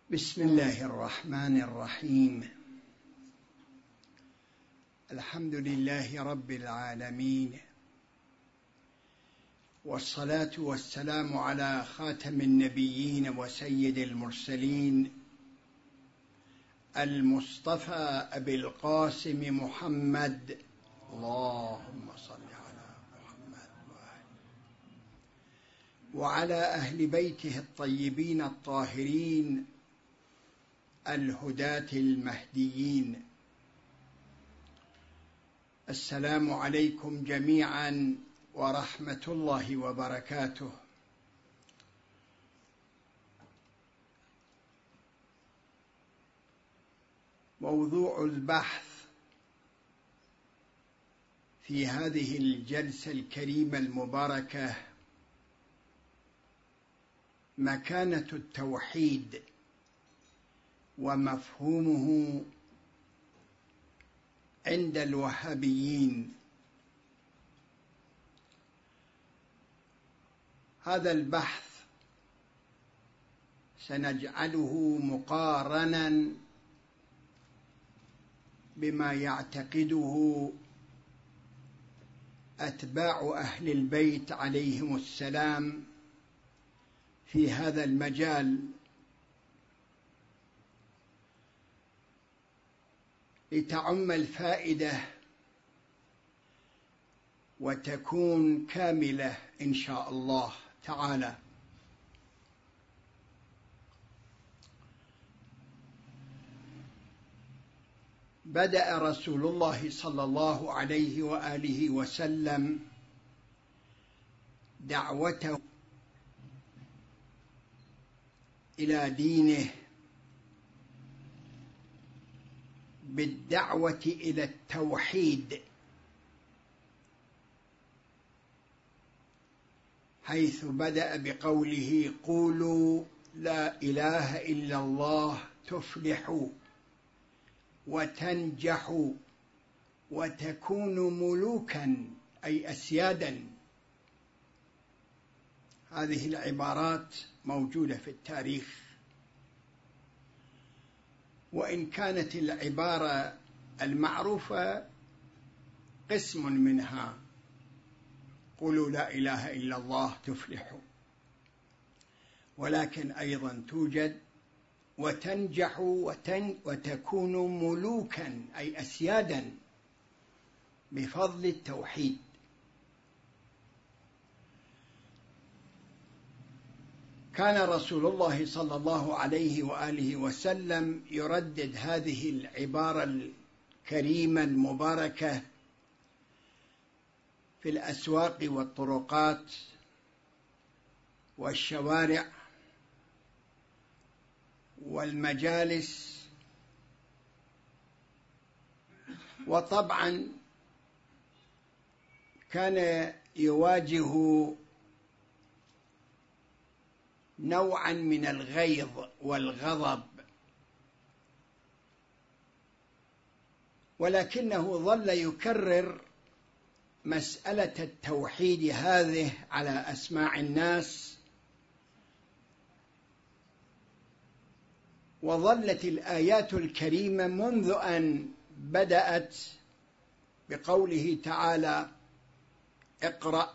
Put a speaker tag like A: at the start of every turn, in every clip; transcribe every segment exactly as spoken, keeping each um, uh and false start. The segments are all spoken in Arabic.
A: بسم الله الرحمن الرحيم. الحمد لله رب العالمين، والصلاة والسلام على خاتم النبيين وسيد المرسلين المصطفى أبي القاسم محمد، اللهم صل على محمد وعلى أهل بيته الطيبين الطاهرين الهداة المهديين. السلام عليكم جميعا ورحمة الله وبركاته. موضوع البحث في هذه الجلسة الكريمة المباركة مكانة التوحيد ومفهومه عند الوهابيين. هذا البحث سنجعله مقارناً بما يعتقده أتباع أهل البيت عليهم السلام في هذا المجال، لتعم الفائدة وتكون كاملة إن شاء الله تعالى. بدأ رسول الله صلى الله عليه وآله وسلم دعوته إلى دينه بالدعوة إلى التوحيد، حيث بدأ بقوله: قولوا لا إله إلا الله تفلحوا وتنجحوا وتكونوا ملوكا أي أسيادا. هذه العبارات موجودة في التاريخ، وإن كانت العبارة المعروفة قسم منها قولوا لا إله إلا الله تفلحوا، ولكن أيضا توجد وتنجحوا وتن وتكونوا ملوكا أي أسيادا بفضل التوحيد. كان رسول الله صلى الله عليه وآله وسلم يردد هذه العبارة الكريمة المباركة في الأسواق والطرقات والشوارع والمجالس، وطبعا كان يواجه نوعا من الغيظ والغضب، ولكنه ظل يكرر مسألة التوحيد هذه على أسماع الناس، وظلت الآيات الكريمة منذ أن بدأت بقوله تعالى: اقرأ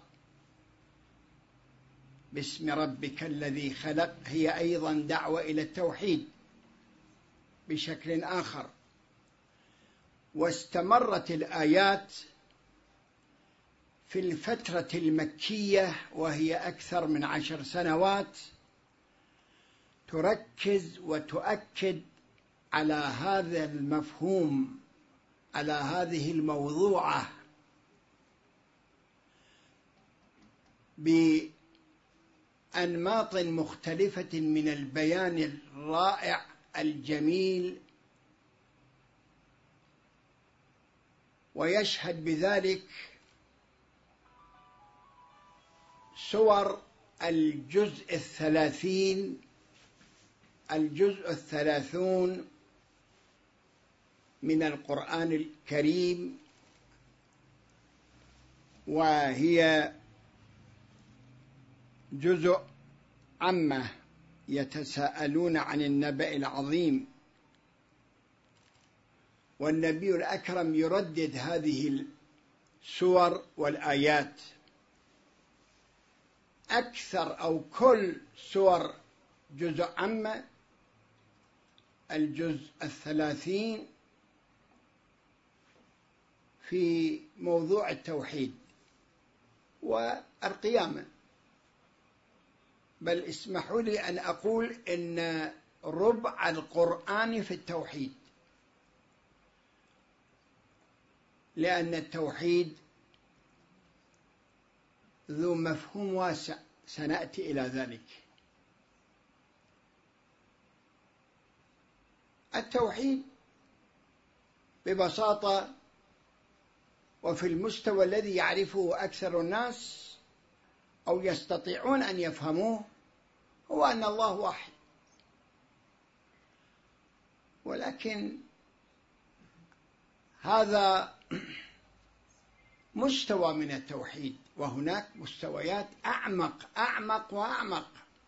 A: باسم ربك الذي خلق، هي أيضا دعوة إلى التوحيد بشكل آخر. واستمرت الآيات في الفترة المكية وهي أكثر من عشر سنوات تركز وتؤكد على هذا المفهوم، على هذه الموضوعة، بأنماط مختلفة من البيان الرائع الجميل، ويشهد بذلك سور الجزء الثلاثين الجزء الثلاثون من القرآن الكريم، وهي جزء عامة يتساءلون عن النبأ العظيم، والنبي الأكرم يردد هذه السور والآيات أكثر أو كل سور جزء عامة، الجزء الثلاثين في موضوع التوحيد والقيامة، بل اسمحوا لي أن أقول إن ربع القرآن في التوحيد، لأن التوحيد ذو مفهوم واسع، سنأتي إلى ذلك. التوحيد ببساطة وفي المستوى الذي يعرفه أكثر الناس أو يستطيعون أن يفهموه هو أن الله واحد، ولكن هذا مستوى من التوحيد، وهناك مستويات أعمق أعمق وأعمق.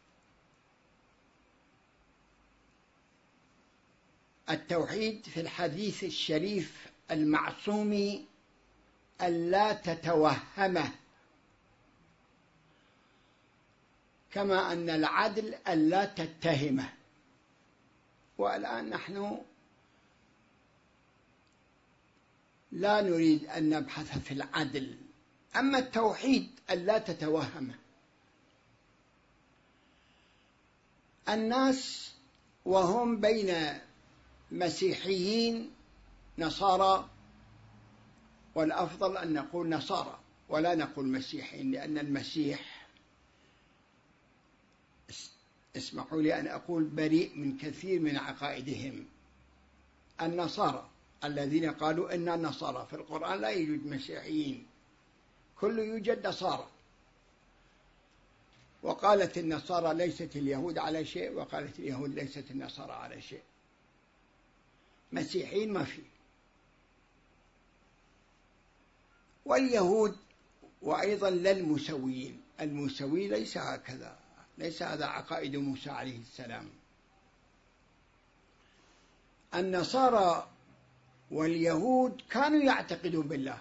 A: التوحيد في الحديث الشريف المعصوم ألا تتوهمه، كما أن العدل ألا تتهمه. والآن نحن لا نريد أن نبحث في العدل، أما التوحيد ألا تتوهمه. الناس وهم بين مسيحيين نصارى، والأفضل أن نقول نصارى ولا نقول مسيحيين، لأن المسيح اسمحوا لي أن أقول بريء من كثير من عقائدهم. النصارى الذين قالوا إننا نصارى، في القرآن لا يوجد مسيحيين، كل يوجد نصارى. وقالت النصارى ليست اليهود على شيء، وقالت اليهود ليست النصارى على شيء. مسيحيين ما في. واليهود وأيضا للمسويين، المسوي ليس هكذا، ليس هذا عقائد موسى عليه السلام. النصارى واليهود كانوا يعتقدون بالله،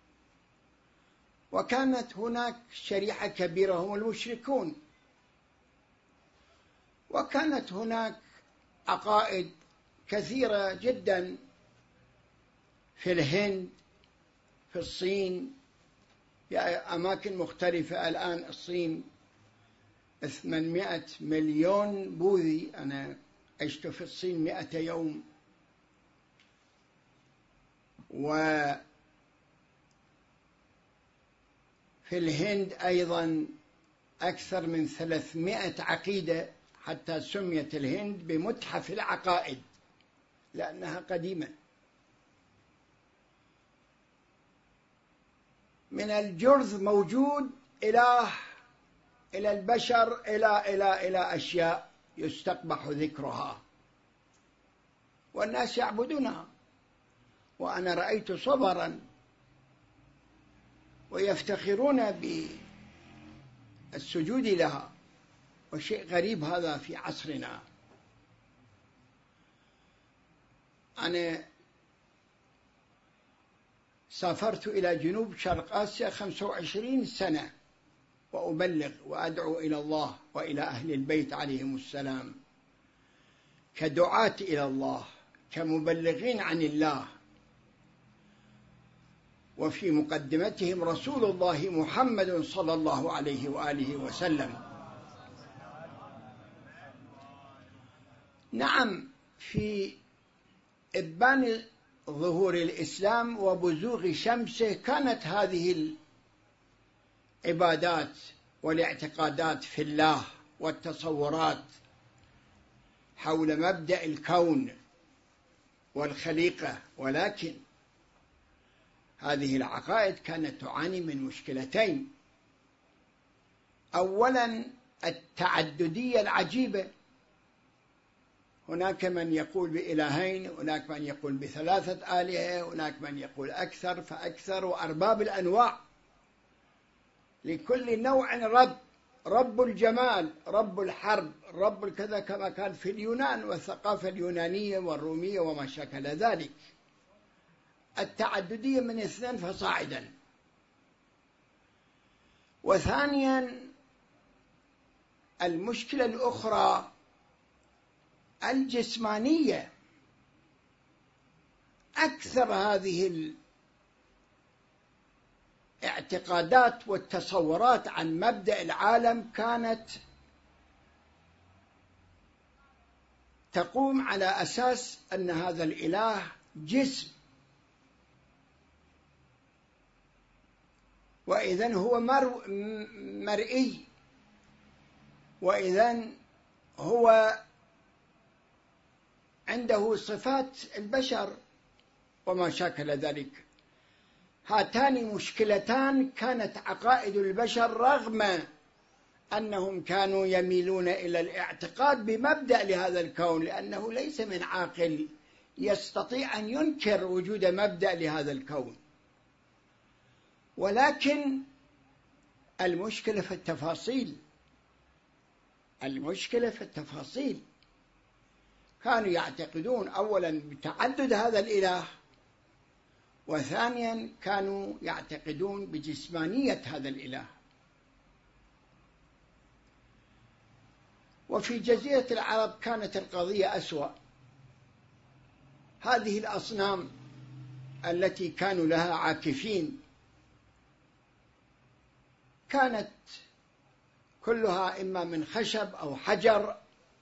A: وكانت هناك شريحة كبيرة هم المشركون، وكانت هناك عقائد كثيرة جدا في الهند، في الصين، في أماكن مختلفة. الآن الصين ثمانمائة مليون بوذي، أنا عشت في الصين مائة يوم، وفي الهند أيضا أكثر من ثلاثمائة عقيدة، حتى سميت الهند بمتحف العقائد لأنها قديمة. من الجرذ موجود إله إلى البشر، إلى إلى إلى أشياء يستقبح ذكرها، والناس يعبدونها. وأنا رأيت صبرا ويفتخرون بالسجود لها، وشيء غريب هذا في عصرنا. أنا سافرت إلى جنوب شرق آسيا خمسة وعشرين سنة وأبلغ وأدعو إلى الله وإلى أهل البيت عليهم السلام كدعاة إلى الله، كمبلغين عن الله، وفي مقدمتهم رسول الله محمد صلى الله عليه وآله وسلم. نعم، في إبان ظهور الإسلام وبزوغ شمسه كانت هذه العبادات والاعتقادات في الله والتصورات حول مبدأ الكون والخليقة، ولكن هذه العقائد كانت تعاني من مشكلتين. أولا التعددية العجيبة، هناك من يقول بإلهين، هناك من يقول بثلاثة آلهة، هناك من يقول أكثر فأكثر، وأرباب الأنواع لكل نوع رب رب الجمال، رب الحرب، رب الكذا، كما كان في اليونان والثقافة اليونانية والرومية وما شكل ذلك، التعددية من اثنين فصاعدا. وثانيا المشكلة الأخرى الجسمانية. أكثر هذه الاعتقادات والتصورات عن مبدأ العالم كانت تقوم على أساس أن هذا الإله جسم، وإذن هو مرئي، وإذن هو عنده صفات البشر وما شاكل ذلك. هاتان مشكلتان كانت عقائد البشر رغم أنهم كانوا يميلون إلى الاعتقاد بمبدأ لهذا الكون، لأنه ليس من عاقل يستطيع أن ينكر وجود مبدأ لهذا الكون، ولكن المشكلة في التفاصيل. المشكلة في التفاصيل. كانوا يعتقدون أولا بتعدد هذا الإله، وثانيا كانوا يعتقدون بجسمانية هذا الإله. وفي جزيرة العرب كانت القضية أسوأ. هذه الأصنام التي كانوا لها عاكفين كانت كلها إما من خشب أو حجر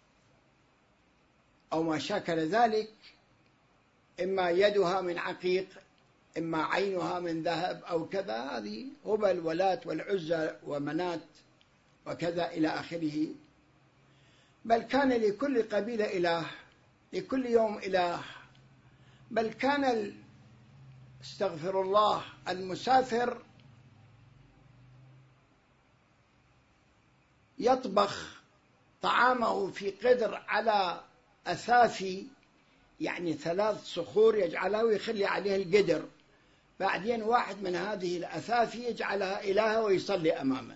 A: أو ما شاكل ذلك، إما يدها من عقيق، إما عينها من ذهب أو كذا. هذه هبل ولات والعزى ومنات وكذا إلى آخره. بل كان لكل قبيلة إله، لكل يوم إله. بل كان استغفر الله المسافر يطبخ طعامه في قدر على أثافي، يعني ثلاث صخور يجعلها ويخلي عليها القدر، بعدين واحد من هذه الأثافي يجعلها إلهه ويصلي أمامه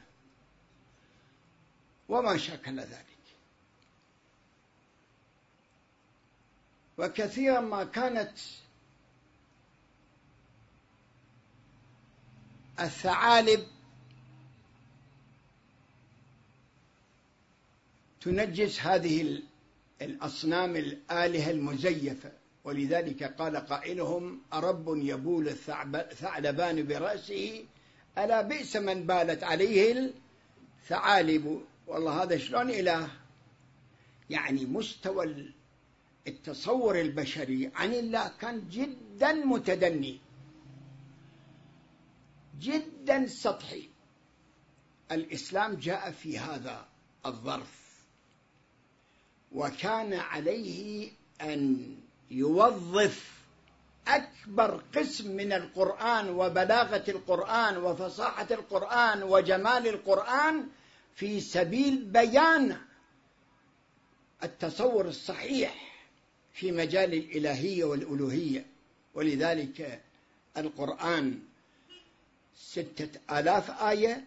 A: وما شاكل ذلك. وكثيرا ما كانت الثعالب تنجس هذه الأصنام الآلهة المزيفة، ولذلك قال قائلهم: أرب يبول الثعلبان برأسه ألا بئس من بالت عليه الثعالب. والله هذا شلون إله؟ يعني مستوى التصور البشري عن الله كان جدا متدني، جدا سطحي. الإسلام جاء في هذا الظرف، وكان عليه أن يوظف أكبر قسم من القرآن وبلاغة القرآن وفصاحة القرآن وجمال القرآن في سبيل بيان التصور الصحيح في مجال الإلهية والألوهية. ولذلك القرآن ستة آلاف آية،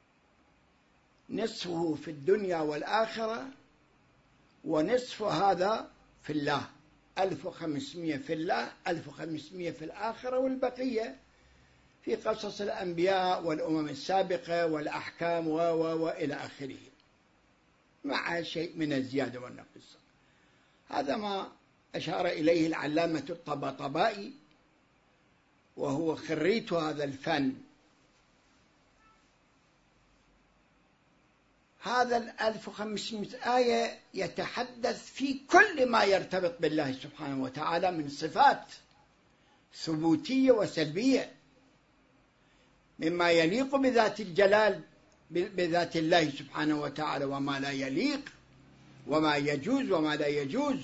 A: نصفه في الدنيا والآخرة، ونصف هذا في الله، ألف وخمسمائة في الله، ألف وخمسمائة في الآخرة، والبقية في قصص الأنبياء والأمم السابقة والأحكام و و وإلى آخره، مع شيء من الزيادة والنقص. هذا ما أشار إليه العلامة الطباطبائي، وهو خريت هذا الفن. هذا الألف وخمسمائة آية يتحدث في كل ما يرتبط بالله سبحانه وتعالى من صفات ثبوتية وسلبية، مما يليق بذات الجلال بذات الله سبحانه وتعالى، وما لا يليق، وما يجوز وما لا يجوز.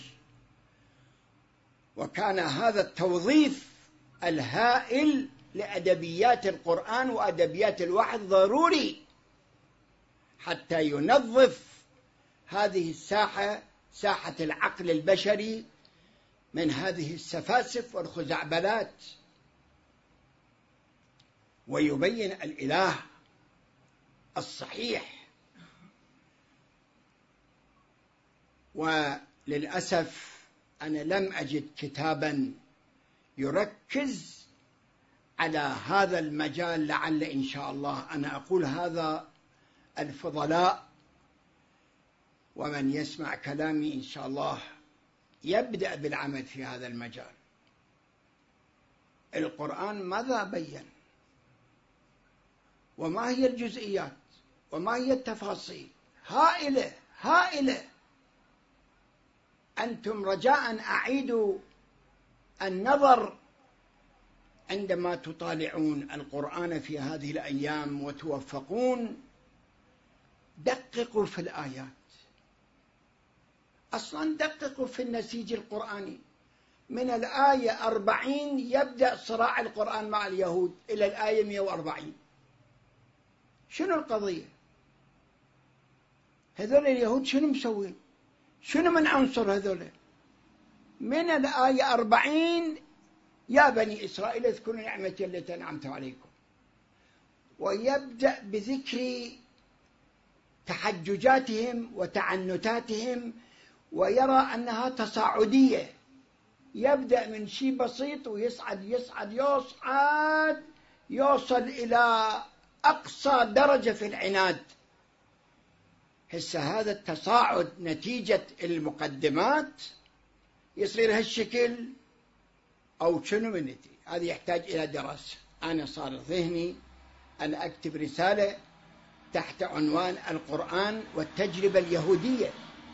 A: وكان هذا التوظيف الهائل لأدبيات القرآن وأدبيات الوحي ضروري حتى ينظف هذه الساحة، ساحة العقل البشري، من هذه السفاسف والخزعبلات، ويبين الإله الصحيح وللأسف أنا لم أجد كتابا يركز على هذا المجال. لعل إن شاء الله، أنا أقول هذا الفضلاء ومن يسمع كلامي إن شاء الله يبدأ بالعمل في هذا المجال. القرآن ماذا بين؟ وما هي الجزئيات؟ وما هي التفاصيل؟ هائلة هائلة. أنتم رجاء أعيدوا النظر عندما تطالعون القرآن في هذه الأيام وتوفقون، دققوا في الآيات. أصلا دققوا في النسيج القرآني. من الآية أربعين يبدأ صراع القرآن مع اليهود إلى الآية مئة وأربعين. شنو القضية؟ هذول اليهود شنو مسوين؟ شنو من عنصر هذول؟ من الآية أربعين: يا بني إسرائيل اذكروا نعمتي التي أنعمت عليكم، ويبدأ بذكر تحججاتهم وتعنتاتهم، ويرى أنها تصاعدية. يبدأ من شيء بسيط ويصعد يصعد يصعد يوصل إلى أقصى درجة في العناد. هسه هذا التصاعد نتيجة المقدمات يصير هالشكل أو شنو من نتي؟ هذا يحتاج إلى دراسة. أنا صار ذهني أن أكتب رسالة تحت عنوان القرآن والتجربة اليهودية.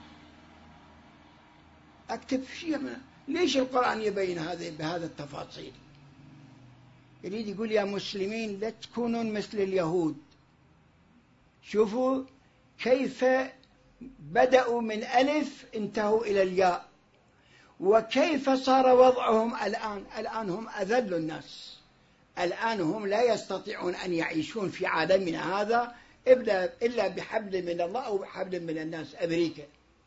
A: أكتب شيء من... ليش القرآن يبين هذا بهذا التفاصيل؟ يريد يقول يا مسلمين لا تكونون مثل اليهود. شوفوا كيف بدأوا من ألف انتهوا إلى الياء، وكيف صار وضعهم الآن. الآن هم أذل الناس. الآن هم لا يستطيعون أن يعيشون في عالمنا هذا إلا بحبل من الله أو بحبل من الناس. أمريكا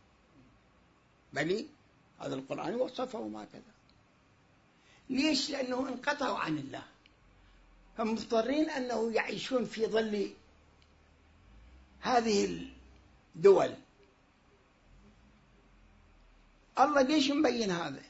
A: بلي هذا القرآن وصفهم هكذا. ليش؟ لأنه انقطعوا عن الله، هم مضطرين أنه يعيشون في ظل هذه الدول. الله ليش مبين هذا؟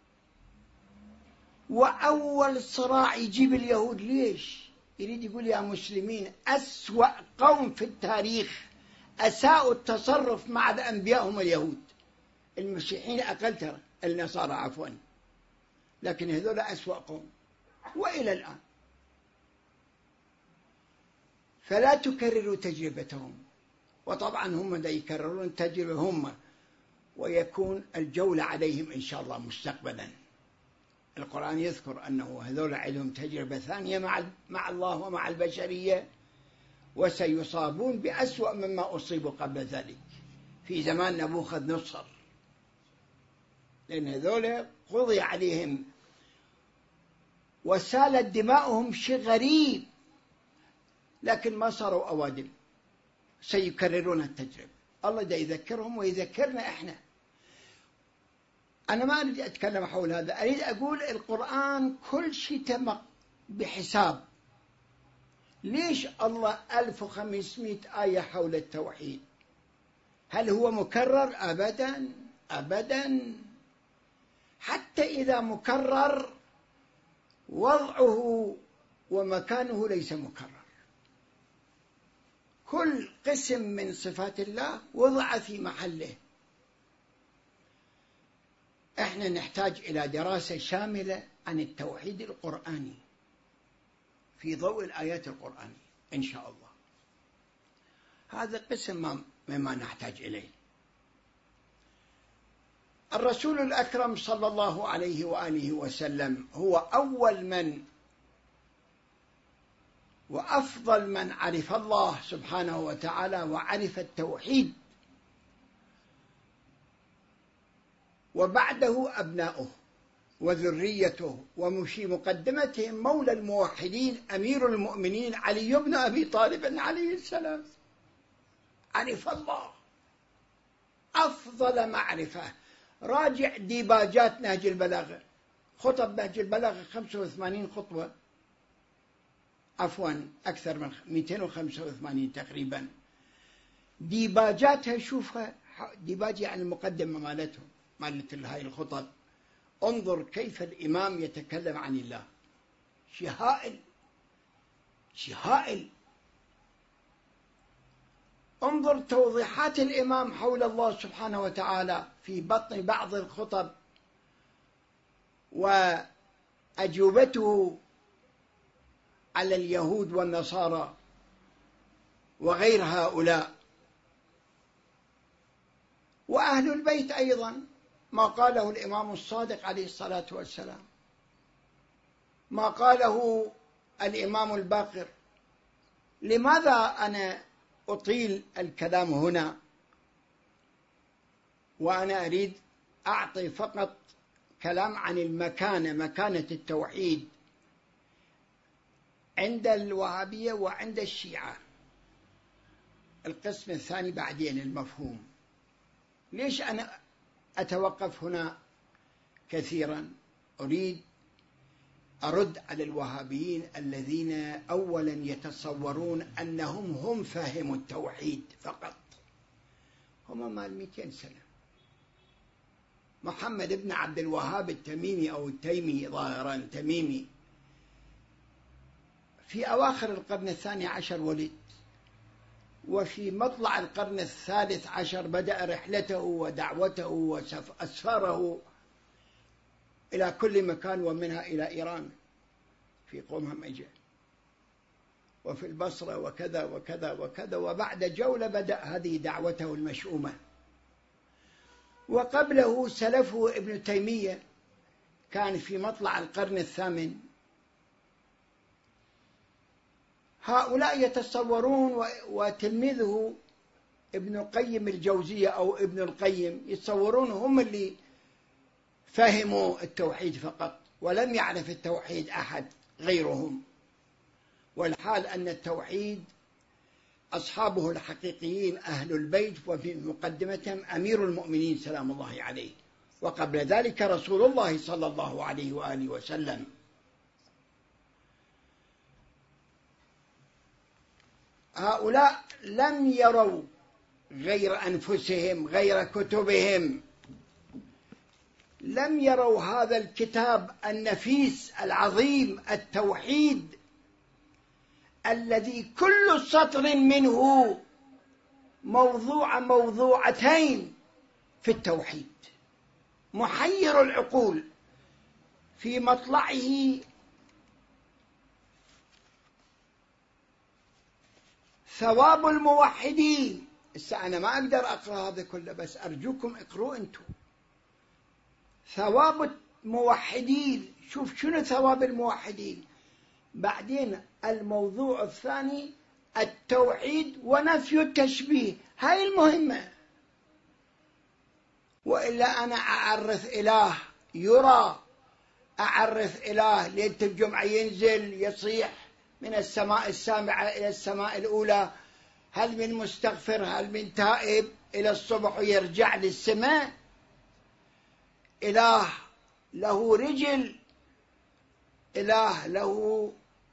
A: وأول صراع يجيب اليهود ليش؟ يريد يقول يا مسلمين أسوأ قوم في التاريخ أساءوا التصرف مع الأنبياء هم اليهود. المسيحيين أقل ترى، النصارى عفوا، لكن هذول أسوأ قوم وإلى الآن. فلا تكرروا تجربتهم. وطبعا هم لا يكررون تجربة هم، ويكون الجولة عليهم إن شاء الله مستقبلا. القرآن يذكر أنه هذول عندهم تجربة ثانية مع مع الله ومع البشرية، وسيصابون بأسوأ مما أصيبوا قبل ذلك في زمان نبوخذ نصر، لأن هذول قضي عليهم وسالت دماؤهم شيء غريب، لكن ما صاروا أوادم. سيكررون التجربة. الله دا يذكرهم ويذكرنا إحنا. أنا ما أريد أتكلم حول هذا، أريد أقول القرآن كل شيء تم بحساب. ليش الله ألف وخمسمائة آية حول التوحيد؟ هل هو مكرر؟ أبدا أبدا. حتى إذا مكرر وضعه ومكانه ليس مكرر. كل قسم من صفات الله وضع في محله. احنا نحتاج إلى دراسة شاملة عن التوحيد القرآني في ضوء الآيات القرآنية إن شاء الله. هذا قسم مما نحتاج إليه. الرسول الأكرم صلى الله عليه وآله وسلم هو أول من وأفضل من عرف الله سبحانه وتعالى وعرف التوحيد، وبعده أبناؤه وذريته، وفي مقدمتهم مولى الموحدين أمير المؤمنين علي بن أبي طالب عليه السلام. عرف الله أفضل معرفة. راجع ديباجات نهج البلاغة، خطب نهج البلاغة خمسة وثمانين خطوة، عفوا أكثر من مئتين وخمسة وثمانين تقريبا. ديباجاتها شوفها ديباجي عن المقدمة مالتهم مالت هاي الخطب. انظر كيف الإمام يتكلم عن الله، شيء هائل، شيء هائل. انظر توضيحات الإمام حول الله سبحانه وتعالى في بطن بعض الخطب، وأجوبته على اليهود والنصارى وغير هؤلاء، وأهل البيت أيضا، ما قاله الإمام الصادق عليه الصلاة والسلام، ما قاله الإمام الباقر. لماذا أنا أطيل الكلام هنا وأنا أريد أعطي فقط كلام عن المكانة، مكانة التوحيد عند الوهابية وعند الشيعة. القسم الثاني بعدين المفهوم. ليش أنا أتوقف هنا كثيرا؟ أريد أرد على الوهابيين الذين أولا يتصورون أنهم هم فاهموا التوحيد فقط. هم مال مئتين سنة. محمد بن عبد الوهاب التميمي أو التيمي ظاهرا تميمي في أواخر القرن الثاني عشر ولد، وفي مطلع القرن الثالث عشر بدأ رحلته ودعوته وأسفاره إلى كل مكان، ومنها إلى إيران في قوم همجة، وفي البصرة وكذا وكذا وكذا. وبعد جولة بدأ هذه دعوته المشؤومة. وقبله سلفه ابن تيمية كان في مطلع القرن الثامن. هؤلاء يتصورون، وتلميذه ابن القيم الجوزية أو ابن القيم يتصورون هم اللي فهموا التوحيد فقط، ولم يعرف التوحيد أحد غيرهم. والحال أن التوحيد أصحابه الحقيقيين أهل البيت، وفي مقدمتهم أمير المؤمنين سلام الله عليه، وقبل ذلك رسول الله صلى الله عليه وآله وسلم. هؤلاء لم يروا غير أنفسهم، غير كتبهم، لم يروا هذا الكتاب النفيس العظيم التوحيد، الذي كل سطر منه موضوع موضوعتين في التوحيد، محير العقول. في مطلعه ثواب الموحدين. أنا ما أقدر أقرأ هذا كله، بس أرجوكم اقرأوا أنتم. ثواب الموحدين، شوف شنو ثواب الموحدين. بعدين الموضوع الثاني التوحيد ونفي التشبيه، هاي المهمة. وإلا أنا أعرف إله يرى، أعرف إله ليلة الجمعة ينزل يصيح من السماء السابعة إلى السماء الأولى، هل من مستغفر، هل من تائب، إلى الصبح يرجع للسماء. إله له رجل، إله له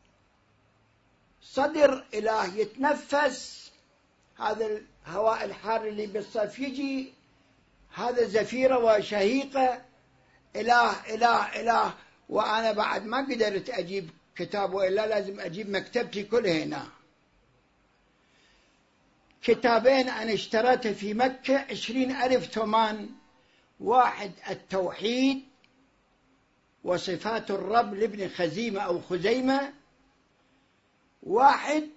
A: صدر، إله يتنفس، هذا الهواء الحار اللي بالصيف يجي، هذا زفيرة وشهيقة. إله إله إله. وأنا بعد ما قدرت أجيب كتاب، وإلا لازم أجيب مكتبتي كلها هنا. كتابين أنا اشتريته في مكة عشرين ألف ثمان. واحد التوحيد وصفات الرب لابن خزيمة أو خزيمة، واحد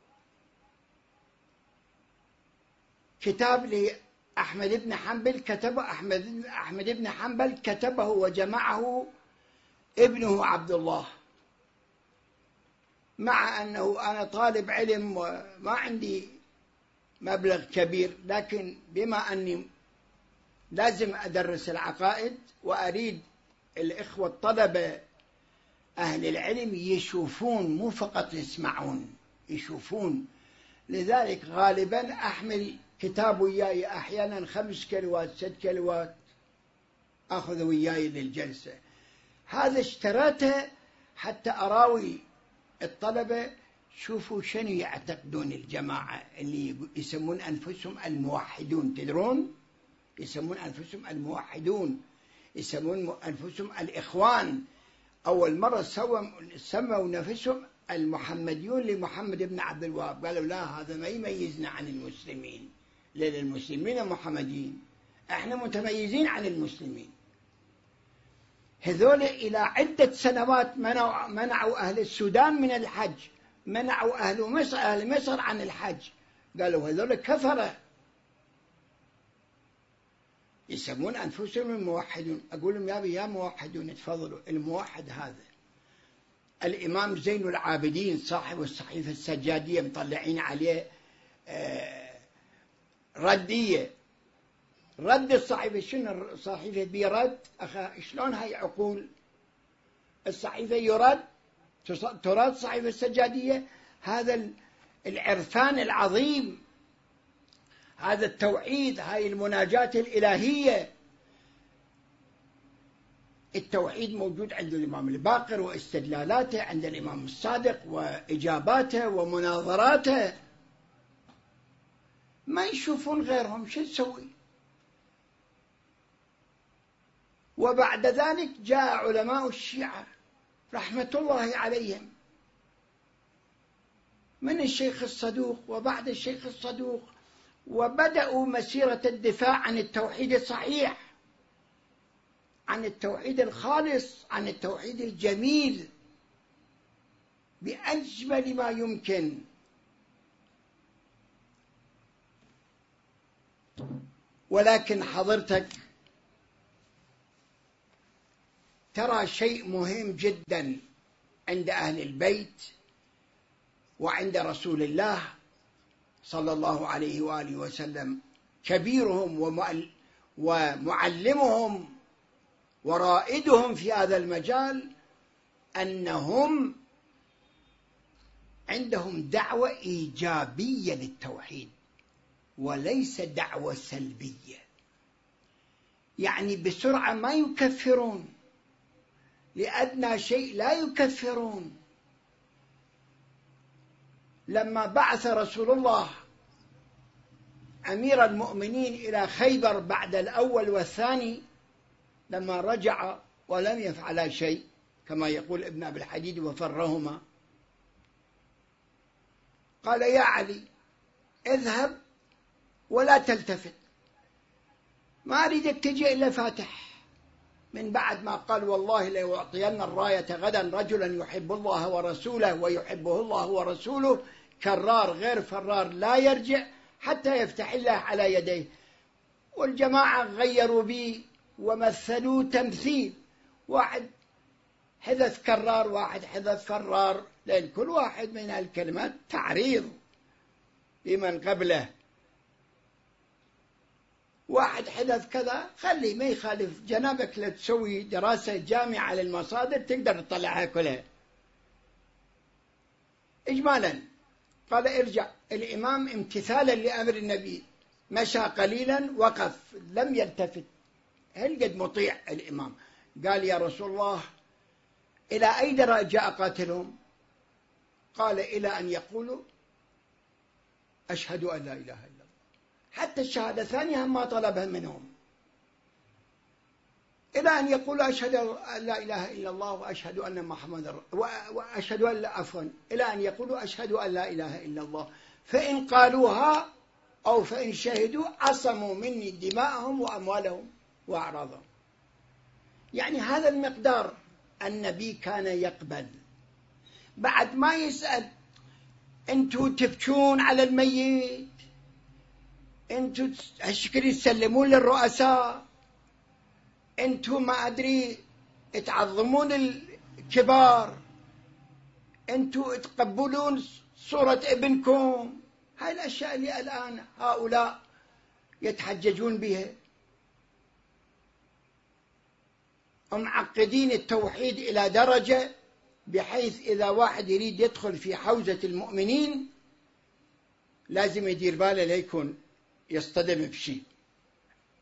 A: كتاب لأحمد بن حنبل كتبه أحمد أحمد بن حنبل كتبه وجمعه ابنه عبد الله. مع أنه أنا طالب علم وما عندي مبلغ كبير، لكن بما أني لازم أدرس العقائد وأريد الإخوة الطلبة أهل العلم يشوفون، مو فقط يسمعون، يشوفون. لذلك غالبا أحمل كتاب وياي أحيانا خمس كيلوات ست كيلوات أخذ وياي للجلسة. هذا اشتريته حتى أراوي الطلبة شوفوا شنو يعتقدون الجماعة اللي يسمون أنفسهم الموحدون، تدرون؟ يسمون أنفسهم الموحدون، يسمون أنفسهم الإخوان. أول مرة سموا نفسهم المحمديون لمحمد بن عبد الوهاب، قالوا لا هذا ما يميزنا عن المسلمين، لأن المسلمين محمديين، احنا متميزين عن المسلمين. هذول إلى عدة سنوات منعوا, منعوا أهل السودان من الحج، منعوا أهل مصر أهل مصر عن الحج، قالوا هذول كفرة، يسمون أنفسهم الموحدون. أقول لهم يا بي يا موحدون تفضلوا، الموحد هذا الإمام زين العابدين صاحب الصحيفة السجادية مطلعين عليه ردية، رد الصحيفة. شنو الصحيفة بيرد؟ أخا شلون هاي عقول؟ الصحيفة يرد، ترد صحيفة السجادية. هذا العرفان العظيم، هذا التوحيد، هاي المناجاة الإلهية. التوحيد موجود عند الإمام الباقر واستدلالاته، عند الإمام الصادق وإجاباته ومناظراته. ما يشوفون غيرهم، شو تسوي؟ وبعد ذلك جاء علماء الشيعة رحمة الله عليهم من الشيخ الصدوق وبعد الشيخ الصدوق، وبدأوا مسيرة الدفاع عن التوحيد الصحيح، عن التوحيد الخالص، عن التوحيد الجميل بأجمل ما يمكن. ولكن حضرتك ترى شيء مهم جدا عند أهل البيت وعند رسول الله صلى الله عليه وآله وسلم، كبيرهم ومعلمهم ورائدهم في هذا المجال، أنهم عندهم دعوة إيجابية للتوحيد وليس دعوة سلبية. يعني بسرعة ما يكفرون، لأدنى شيء لا يكفرون. لما بعث رسول الله أمير المؤمنين إلى خيبر بعد الأول والثاني، لما رجع ولم يفعل شيء كما يقول ابن أبي الحديد وفرهما، قال يا علي اذهب ولا تلتفت، ما أريدك تجي إلا فاتح. من بعد ما قال والله لأعطين الراية غدا رجلا يحب الله ورسوله ويحبه الله ورسوله، كرار غير فرار لا يرجع حتى يفتح الله على يديه. والجماعة غيروا بي ومثلوا تمثيل، واحد حذف كرار واحد حذف فرار، لأن كل واحد من الكلمات تعريض لمن قبله. واحد حدث كذا خلي ما يخالف، جنابك لتسوي دراسة جامعة للمصادر تقدر تطلعها كلها. إجمالا قال ارجع. الإمام امتثالا لأمر النبي مشى قليلا وقف لم يلتفت، هل قد مطيع الإمام. قال يا رسول الله إلى أي درجة أقاتلهم؟ قال إلى أن يقولوا أشهد أن لا إله إلا الله. حتى الشهادة الثانية ما طلبها منهم، إلى أن يقولوا أشهد أن لا إله إلا الله وأشهد أن محمد وأشهد أن لا عفوا إلى أن يقولوا أشهد أن لا إله إلا الله، فإن قالوها أو فإن شهدوا عصموا مني دماءهم وأموالهم وأعراضهم. يعني هذا المقدار النبي كان يقبل. بعد ما يسأل أنتوا تبكون على الميت، أنتوا هالشكل تسلمون للرؤساء، أنتوا ما أدري تعظمون الكبار، أنتوا تقبلون صورة ابنكم. هاي الأشياء اللي الآن هؤلاء يتحججون بها، معقدين التوحيد إلى درجة بحيث إذا واحد يريد يدخل في حوزة المؤمنين لازم يدير باله لا يكون يصطدم بشيء.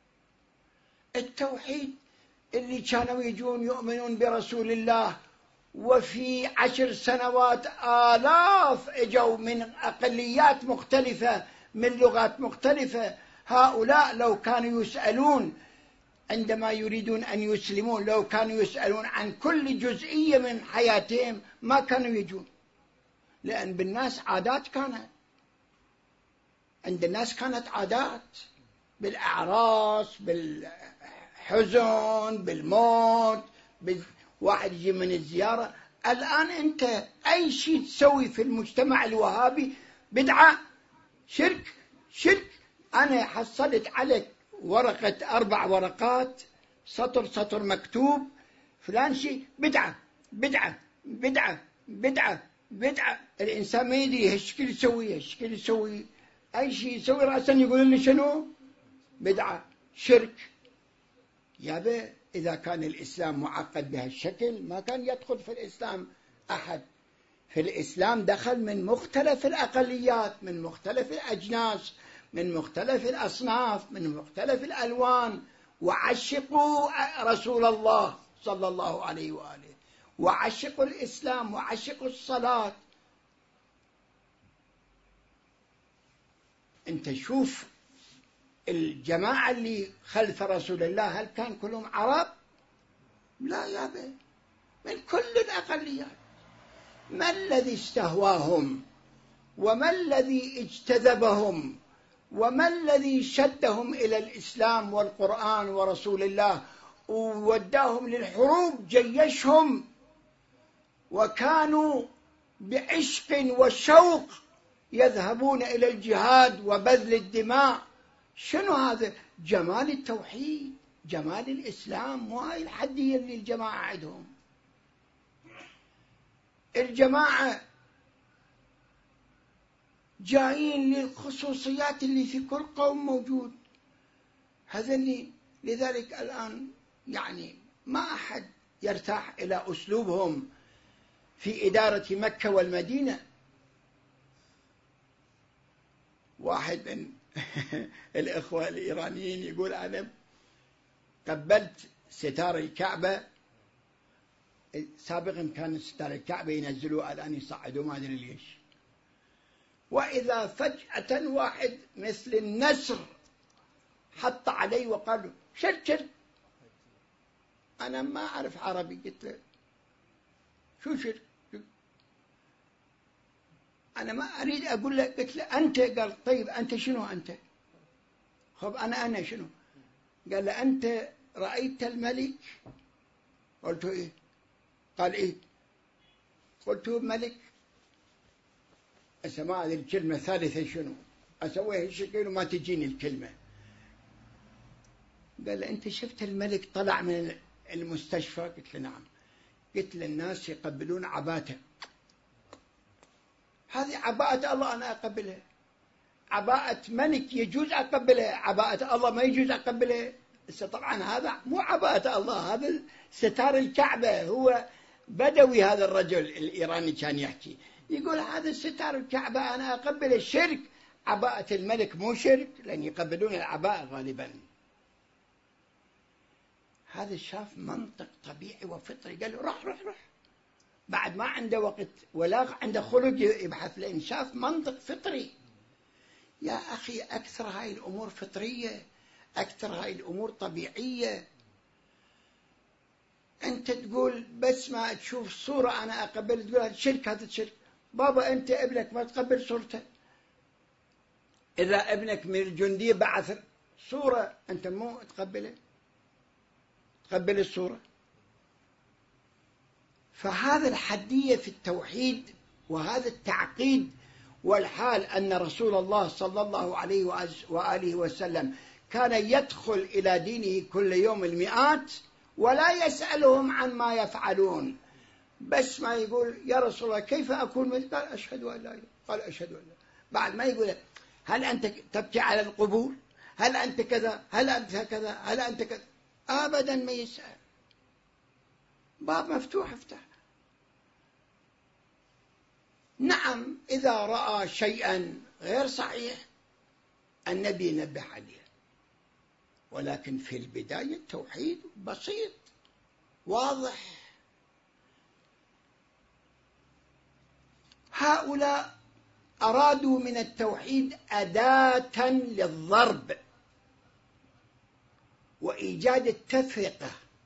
A: التوحيد اللي كانوا يجون يؤمنون برسول الله وفي عشر سنوات آلاف اجوا من أقليات مختلفة من لغات مختلفة. هؤلاء لو كانوا يسألون عندما يريدون أن يسلمون، لو كانوا يسألون عن كل جزئية من حياتهم ما كانوا يجون، لأن بالناس عادات، كانت عند الناس كانت عادات بالأعراس، بالحزن، بالموت، واحد يجي من الزيارة. الآن أنت أي شيء تسوي في المجتمع الوهابي بدعة، شرك شرك. أنا حصلت عليك ورقة أربع ورقات سطر سطر مكتوب فلان شيء بدعة بدعة بدعة بدعة بدعة. الإنسان ما يدري هالشكل يسوي هالشكل يسوي أي شيء يسوي رأسا يقول لي شنو بدعة شرك. يا بي إذا كان الإسلام معقد بهالشكل ما كان يدخل في الإسلام أحد. في الإسلام دخل من مختلف الأقليات، من مختلف الأجناس، من مختلف الأصناف، من مختلف الألوان. وعشقوا رسول الله صلى الله عليه وآله، وعشقوا الإسلام، وعشقوا الصلاة. أنت شوف الجماعة اللي خلف رسول الله هل كان كلهم عرب؟ لا يا بي، من كل الأقليات. ما الذي استهواهم وما الذي اجتذبهم وما الذي شدهم إلى الإسلام والقرآن ورسول الله ووداهم للحروب، جيشهم، وكانوا بعشق وشوق يذهبون إلى الجهاد وبذل الدماء. شنو هذا؟ جمال التوحيد، جمال الإسلام. مو هاي الحدية اللي الجماعة عندهم. الجماعة جايين للخصوصيات اللي في كل قوم موجود. هذا اللي لذلك الآن يعني ما أحد يرتاح إلى أسلوبهم في إدارة مكة والمدينة. واحد من الإخوة الإيرانيين يقول أنا قبلت ستار الكعبة. سابقا كان ستار الكعبة ينزلوه، الآن يصعدوا ما أدري ليش. وإذا فجأة واحد مثل النسر حط عليه وقال له شرك شرك. أنا ما أعرف عربي، قلت له شو شرك؟ أنا ما أريد أقول له. قلت له أنت. قال طيب أنت شنو أنت؟ خب أنا أنا شنو؟ قال له أنت رأيت الملك؟ قلت إيه؟ قال إيه؟ قلت ملك. أسمع هذه الكلمة الثالثة شنو؟ أسويها الشكل وما تجيني الكلمة. قال له أنت شفت الملك طلع من المستشفى؟ قلت له نعم. قلت له الناس يقبلون عباته. هذه عباءة الله أنا أقبلها. عباءة ملك يجوز أقبلها، عباءة الله ما يجوز أقبلها. طبعا هذا مو عباءة الله، هذا ستار الكعبة. هو بدوي هذا الرجل الإيراني كان يحكي، يقول هذا ستار الكعبة أنا أقبل. الشرك عباءة الملك مو شرك، لأن يقبلون العباءة غالبا. هذا شاف منطق طبيعي وفطري، قال له روح روح روح. بعد ما عنده وقت ولا عنده خلق يبحث، لأن شاف منطق فطري. يا أخي أكثر هاي الأمور فطرية، أكثر هاي الأمور طبيعية. أنت تقول بس ما تشوف صورة أنا أقبل، تقول هذا شرك هذا شرك. بابا أنت ابنك ما تقبل صورته. إذا ابنك من الجندية بعث صورة أنت مو تقبله، تقبل الصورة. فهذا الحدية في التوحيد وهذا التعقيد. والحال أن رسول الله صلى الله عليه وآله وسلم كان يدخل إلى دينه كل يوم المئات ولا يسألهم عن ما يفعلون، بس ما يقول يا رسول الله كيف أكون مثل؟ قال أشهد أن لا إله. قال أشهد أن لا. بعد ما يقول هل أنت تبكي على القبور؟ هل أنت كذا؟ هل أنت كذا؟ هل أنت كذا؟ أبدا ما يسأل. باب مفتوح افتح. نعم إذا رأى شيئا غير صحيح النبي ينبه عليه، ولكن في البداية التوحيد بسيط واضح. هؤلاء أرادوا من التوحيد أداة للضرب وإيجاد التفرقة،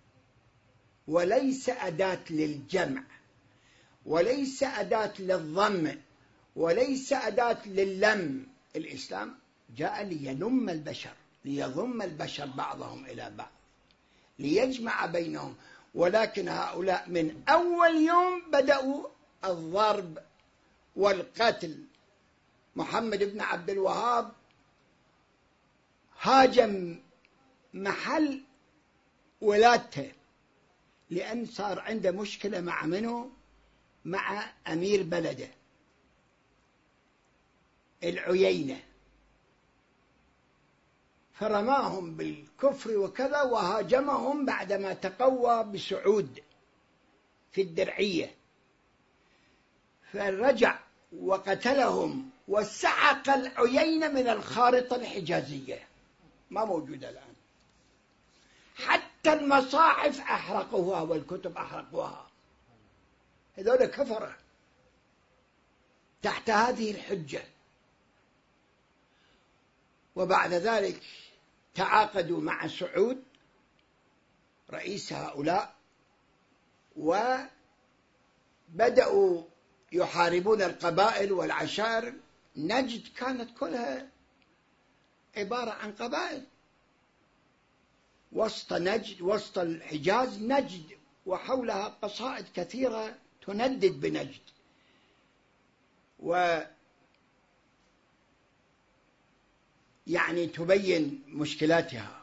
A: وليس أداة للجمع، وليس أداة للضم، وليس أداة لللم. الإسلام جاء ليلم البشر، ليضم البشر بعضهم إلى بعض، ليجمع بينهم. ولكن هؤلاء من أول يوم بدأوا الضرب والقتل. محمد بن عبد الوهاب هاجم محل ولادته لأن صار عنده مشكلة مع منه، مع أمير بلده العيينة، فرماهم بالكفر وكذا، وهاجمهم بعدما تقوى بسعود في الدرعية، فرجع وقتلهم وسحق العيينة من الخارطة الحجازية، ما موجودة الآن. حتى المصاحف أحرقوها والكتب أحرقوها. هذول كفرة تحت هذه الحجة. وبعد ذلك تعاقدوا مع سعود رئيس هؤلاء، وبدأوا يحاربون القبائل والعشائر. نجد كانت كلها عبارة عن قبائل، وسط نجد وسط الحجاز نجد، وحولها قصائد كثيرة تندد بنجد، ويعني تبين مشكلاتها.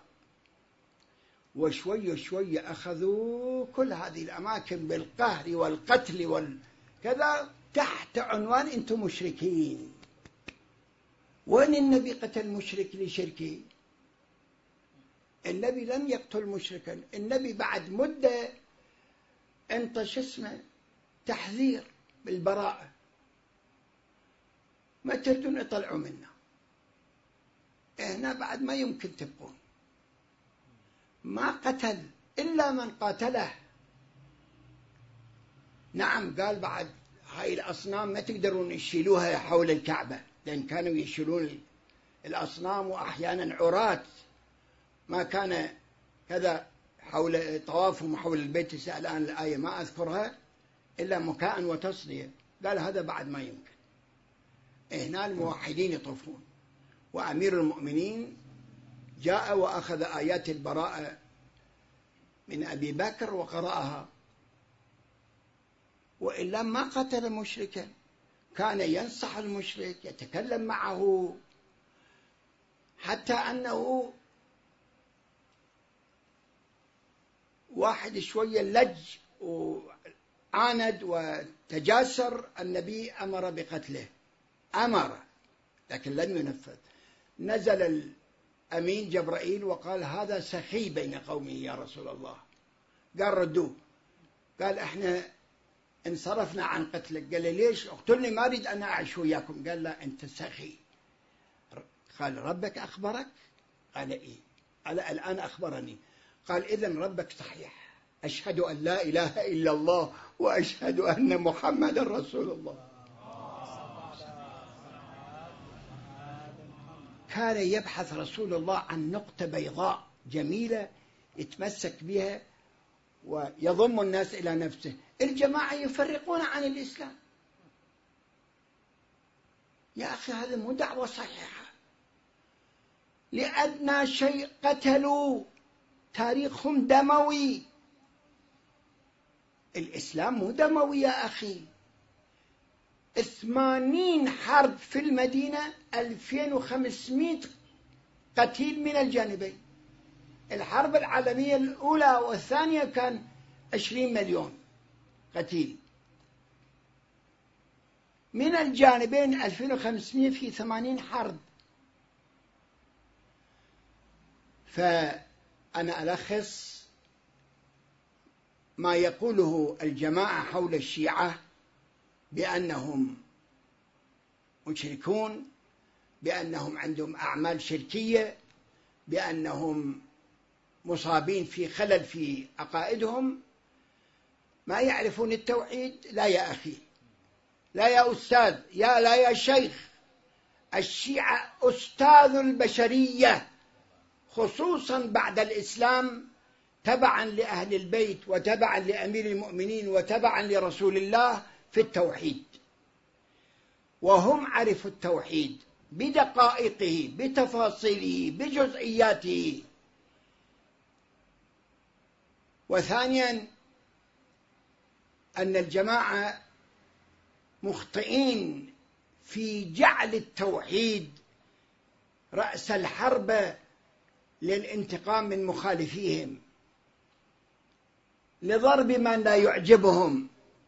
A: وشوية شوية أخذوا كل هذه الأماكن بالقهر والقتل والكذا تحت عنوان أنتم مشركين. وين النبي قتل مشرك لشركه؟ النبي لم يقتل مشركا. النبي بعد مدة انت شو اسمه تحذير بالبراءة، ما تردون اطلعوا منا، هنا بعد ما يمكن تبقون. ما قتل إلا من قاتله. نعم قال بعد هاي الأصنام ما تقدرون يشيلوها حول الكعبة، لأن كانوا يشيلون الأصنام وأحيانا عراة، ما كان كذا حول طوافهم حول البيت. الآن الآية ما أذكرها إلا مكاء وتصدية. قال هذا بعد ما يمكن. هنا الموحدين يطوفون، وأمير المؤمنين جاء وأخذ آيات البراءة من أبي بكر وقرأها، وإلا ما قتل مشركا، كان ينصح المشرك، يتكلم معه، حتى أنه واحد شوية لج وعاند وتجاسر، النبي أمر بقتله، أمر لكن لم ينفذ. نزل الأمين جبرائيل وقال هذا سخي بين قومه يا رسول الله. قال ردوه. قال احنا انصرفنا عن قتلك. قال ليش؟ اقتلني ما أريد أن أعيش وياكم. قال لا أنت سخي. قال ربك أخبرك؟ قال إيه. قال الآن أخبرني. قال إذن ربك صحيح، أشهد أن لا إله إلا الله وأشهد أن محمد رسول الله. كان يبحث رسول الله عن نقطة بيضاء جميلة يتمسك بها ويضم الناس إلى نفسه. الجماعة يفرقون عن الإسلام. يا أخي هذا مو دعوة صحيحة. لأدنى شيء قتلوا، تاريخهم دموي. الإسلام مو دموي يا أخي. ثمانين حرب في المدينة، ألفين وخمسمائة قتيل من الجانبين. الحرب العالمية الأولى والثانية كان عشرين مليون قتيل من الجانبين، ألفين وخمسمائة في ثمانين حرب. فأنا ألخص ما يقوله الجماعة حول الشيعة بأنهم مشركون، بأنهم عندهم أعمال شركية، بأنهم مصابين في خلل في عقائدهم، ما يعرفون التوحيد. لا يا أخي، لا يا أستاذ، يا لا يا شيخ، الشيعة أستاذ البشرية، خصوصا بعد الإسلام، تبعا لأهل البيت وتبعا لأمير المؤمنين وتبعا لرسول الله في التوحيد، وهم عرفوا التوحيد بدقائقه بتفاصيله بجزئياته. وثانيا أن الجماعة مخطئين في جعل التوحيد رأس الحرب للانتقام من مخالفيهم، لضرب من لا يعجبهم،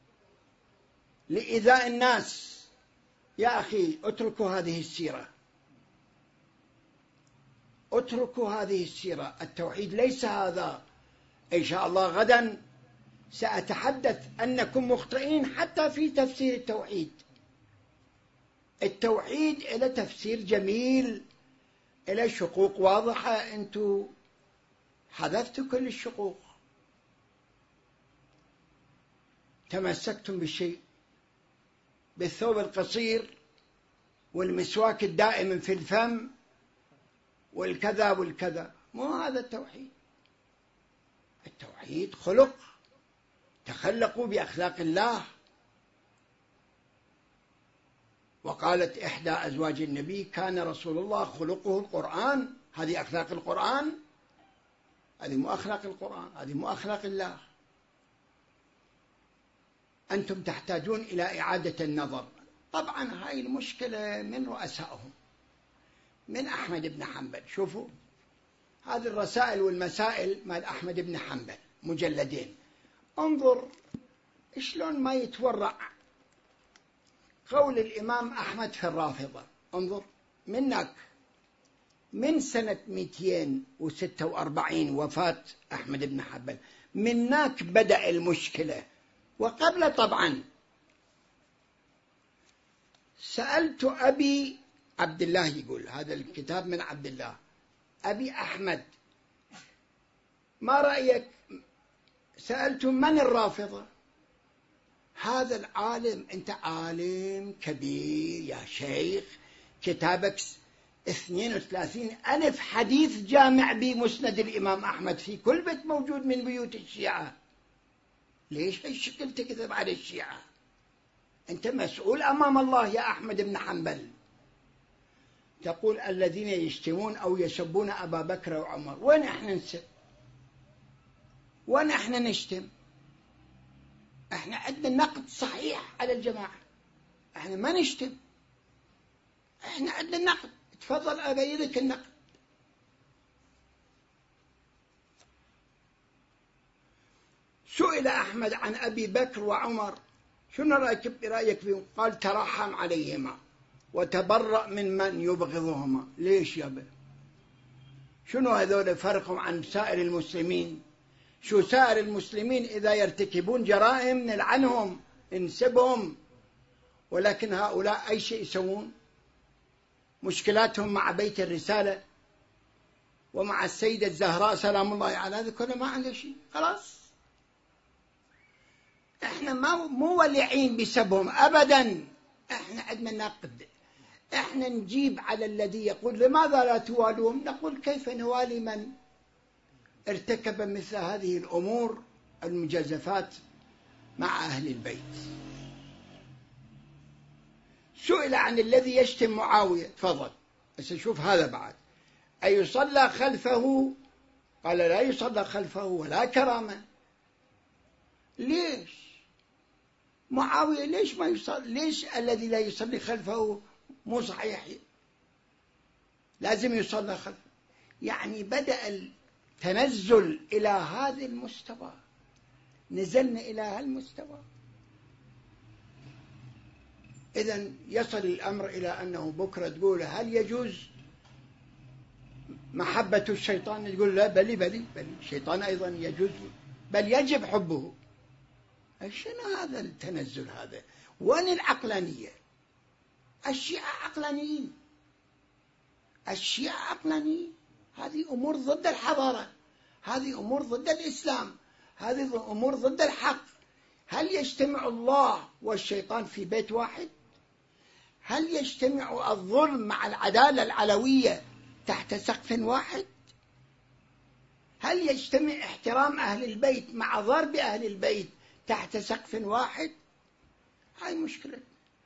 A: لإيذاء الناس. يا أخي اتركوا هذه السيرة، اتركوا هذه السيرة. التوحيد ليس هذا. إن شاء الله غدا سأتحدث أنكم مخطئين حتى في تفسير التوحيد. التوحيد إلى تفسير جميل، إلى شقوق واضحة، أنتم حذفتوا كل الشقوق، تمسكتم بالشيء، بالثوب القصير والمسواك الدائم في الفم والكذا والكذا. مو هذا التوحيد. التوحيد خلق، تخلقوا بأخلاق الله. وقالت إحدى أزواج النبي: كان رسول الله خلقه القرآن. هذه أخلاق القرآن؟ هذه مو أخلاق القرآن، هذه مو أخلاق الله. أنتم تحتاجون إلى إعادة النظر. طبعا هاي المشكلة من رؤسائهم، من أحمد بن حنبل. شوفوا هذه الرسائل والمسائل مال أحمد بن حنبل، مجلدين. انظر شلون ما يتورع قول الإمام أحمد في الرافضة. انظر منك من سنة مئتين وستة وأربعين وفاة أحمد بن حنبل، منك بدأ المشكلة، وقبل طبعا. سألت أبي عبد الله، يقول هذا الكتاب من عبد الله، أبي أحمد ما رأيك؟ سألت من الرافضة؟ هذا العالم، أنت عالم كبير يا شيخ، كتابك اثنين وثلاثين ألف حديث جامع بمسند الإمام أحمد في كل بيت موجود من بيوت الشيعة. ليش هالشكل تكذب على الشيعة؟ أنت مسؤول أمام الله يا أحمد بن حنبل. تقول الذين يشتمون أو يسبون أبا بكر وعمر. وين إحنا نسب؟ وين إحنا نشتم؟ إحنا عندنا نقد صحيح على الجماعة، إحنا ما نشتم، إحنا عندنا نقد. تفضل أبيدك النقد. سئل أحمد عن أبي بكر وعمر: شنو رأيك فيهم؟ قال: ترحم عليهما وتبرأ من من يبغضهما. ليش يا ابن؟ شنو هذول فرقهم عن سائر المسلمين؟ شو سائر المسلمين إذا يرتكبون جرائم نلعنهم نسبهم، ولكن هؤلاء أي شيء يسوون؟ مشكلاتهم مع بيت الرسالة ومع السيدة الزهراء سلام الله على هذا كله ما عنده شيء. خلاص احنا ما مو ولعين بسبهم أبدا. احنا عندنا نقد، احنا نجيب على الذي يقول لماذا لا توالون، نقول كيف نوالي من ارتكب مثل هذه الأمور المجازفات مع أهل البيت. سئل عن الذي يشتم معاوية. تفضل بس شوف هذا بعد: أيصلى خلفه؟ قال: لا يصلى خلفه ولا كرامة. ليش معاوية ليش ما يصلي؟ ليش الذي لا يصلي خلفه مو صحيح؟ لازم يصلى خلفه. يعني بدأ التنزل إلى هذا المستوى، نزلنا إلى هالمستوى. إذن يصل الأمر إلى أنه بكرة تقول هل يجوز محبة الشيطان؟ تقول لا، بلي بلي بلي الشيطان أيضا يجوز، بل يجب حبه. شنو هذا التنزل هذا؟ وين العقلانية؟ الشيعة عقلانيين، الشيعة عقلانيين. هذه أمور ضد الحضارة، هذه أمور ضد الإسلام، هذه أمور ضد الحق. هل يجتمع الله والشيطان في بيت واحد؟ هل يجتمع الظلم مع العدالة العلوية تحت سقف واحد؟ هل يجتمع احترام أهل البيت مع ضرب أهل البيت تحت سقف واحد؟ هاي مشكلة.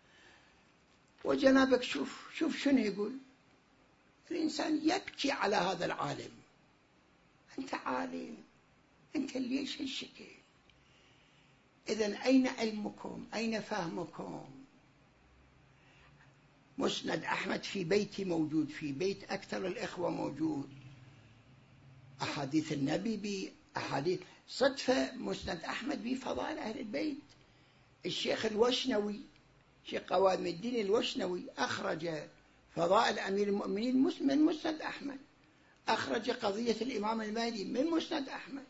A: وجنابك شوف شوف شنو يقول الإنسان، يبكي على هذا العالم. أنت عالم، أنت ليش هالشكل؟ إذن أين علمكم؟ أين فهمكم؟ مسند أحمد في بيتي موجود، في بيت أكثر الإخوة موجود، أحاديث النبي بأحاديث صدفة. مسند أحمد بفضائل أهل البيت. الشيخ الوشنوي، شيخ قوام الدين الوشنوي، أخرج فضائل أمير المؤمنين من مسند أحمد، أخرج قضية الإمام المهدي من مسند أحمد.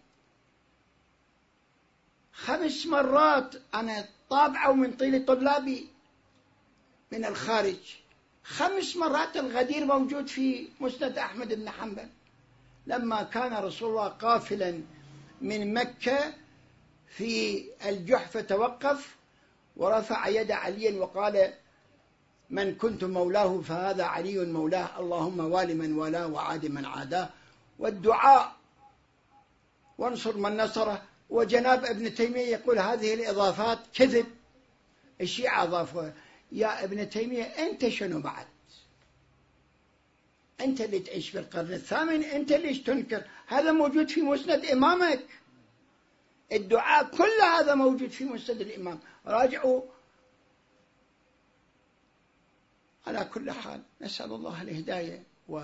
A: خمس مرات أنا طابعه من طيل طلابي من الخارج، خمس مرات الغدير موجود في مسند أحمد بن حنبل. لما كان رسول الله قافلا من مكة في الجحفة توقف ورفع يد علي وقال: من كنت مولاه فهذا علي مولاه، اللهم وال من والاه وعاد من عاداه، والدعاء وانصر من نصره. وجناب ابن تيمية يقول هذه الإضافات كذب، الشيعة أضافوها. يا ابن تيمية أنت شنو بعد؟ أنت اللي تعيش في القرن الثامن، أنت اللي تنكر هذا موجود في مسند إمامك. الدعاء كل هذا موجود في مسند الإمام، راجعوا. على كل حال نسأل الله الهداية،